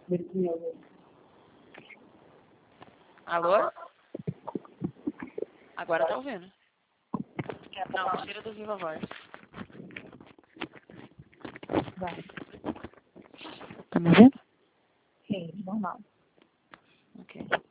Alô? Agora tá ouvindo. Não, tira do Viva Voz. Vai. Tá me ouvindo? Sim, normal. Ok.